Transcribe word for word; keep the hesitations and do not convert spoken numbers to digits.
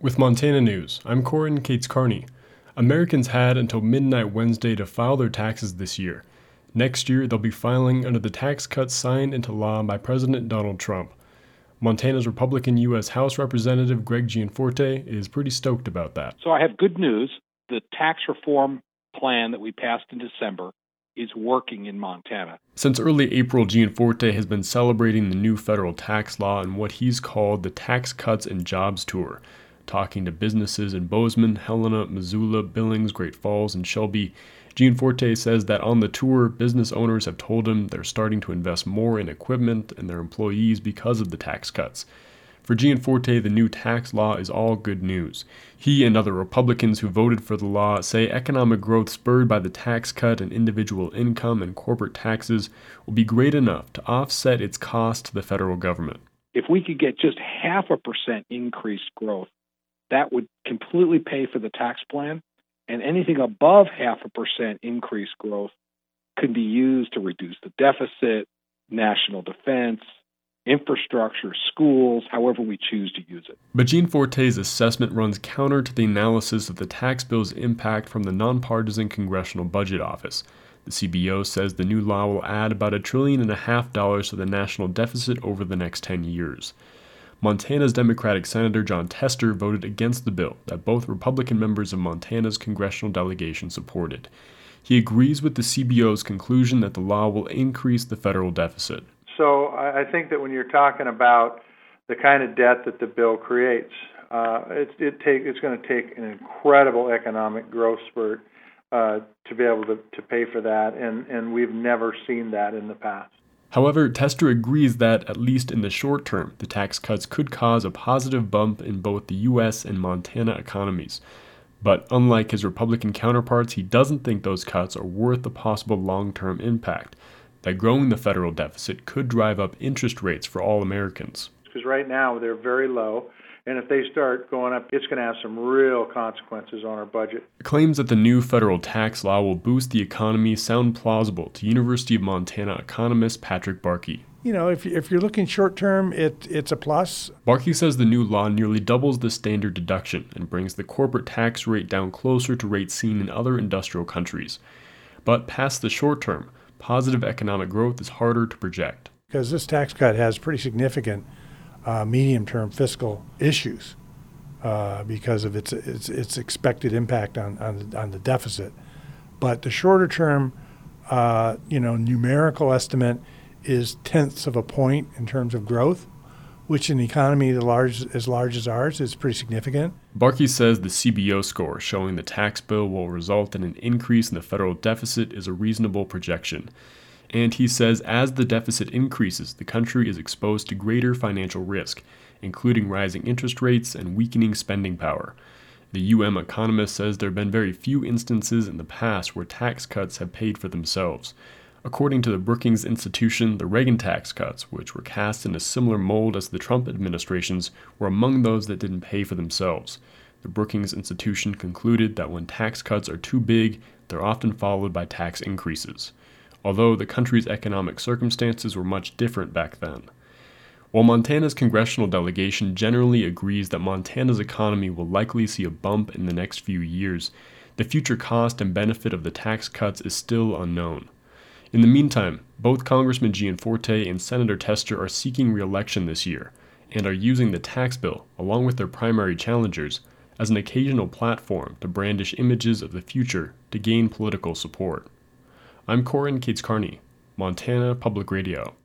With Montana News, I'm Corin Cates Carney. Americans had until midnight Wednesday to file their taxes this year. Next year, they'll be filing under the tax cuts signed into law by President Donald Trump. Montana's Republican U S House Representative Greg Gianforte is pretty stoked about that. So I have good news. The tax reform plan that we passed in December is working in Montana. Since early April, Gianforte has been celebrating the new federal tax law and what he's called the Tax Cuts and Jobs Tour, talking to businesses in Bozeman, Helena, Missoula, Billings, Great Falls, and Shelby. Gianforte says that on the tour, business owners have told him they're starting to invest more in equipment and their employees because of the tax cuts. For Gianforte, the new tax law is all good news. He and other Republicans who voted for the law say economic growth spurred by the tax cut and individual income and corporate taxes will be great enough to offset its cost to the federal government. If we could get just half a percent increased growth, that would completely pay for the tax plan, and anything above half a percent increased growth could be used to reduce the deficit, national defense, infrastructure, schools, however we choose to use it. But Gianforte's assessment runs counter to the analysis of the tax bill's impact from the nonpartisan Congressional Budget Office. The C B O says the new law will add about a trillion and a half dollars to the national deficit over the next ten years. Montana's Democratic Senator Jon Tester voted against the bill that both Republican members of Montana's congressional delegation supported. He agrees with the C B O's conclusion that the law will increase the federal deficit. So I think that when you're talking about the kind of debt that the bill creates, uh, it, it take, it's going to take an incredible economic growth spurt uh, to be able to, to pay for that, and, and we've never seen that in the past. However, Tester agrees that, at least in the short term, the tax cuts could cause a positive bump in both the U S and Montana economies. But unlike his Republican counterparts, he doesn't think those cuts are worth the possible long-term impact, that growing the federal deficit could drive up interest rates for all Americans. Because right now they're very low, and if they start going up, it's going to have some real consequences on our budget. Claims that the new federal tax law will boost the economy sound plausible to University of Montana economist Patrick Barkey. You know, if, if you're looking short term, it, it's a plus. Barkey says the new law nearly doubles the standard deduction and brings the corporate tax rate down closer to rates seen in other industrial countries. But past the short term, positive economic growth is harder to project. Because this tax cut has pretty significant uh, medium-term fiscal issues uh, because of its, its its expected impact on on the, on the deficit. But the shorter-term, uh, you know, numerical estimate is tenths of a point in terms of growth, which in an economy the large, as large as ours is pretty significant. Barkey says the C B O score showing the tax bill will result in an increase in the federal deficit is a reasonable projection. And he says as the deficit increases, the country is exposed to greater financial risk, including rising interest rates and weakening spending power. The U M economist says there have been very few instances in the past where tax cuts have paid for themselves. According to the Brookings Institution, the Reagan tax cuts, which were cast in a similar mold as the Trump administration's, were among those that didn't pay for themselves. The Brookings Institution concluded that when tax cuts are too big, they're often followed by tax increases, although the country's economic circumstances were much different back then. While Montana's congressional delegation generally agrees that Montana's economy will likely see a bump in the next few years, the future cost and benefit of the tax cuts is still unknown. In the meantime, both Congressman Gianforte and Senator Tester are seeking re-election this year and are using the tax bill, along with their primary challengers, as an occasional platform to brandish images of the future to gain political support. I'm Corin Cates Carney, Montana Public Radio.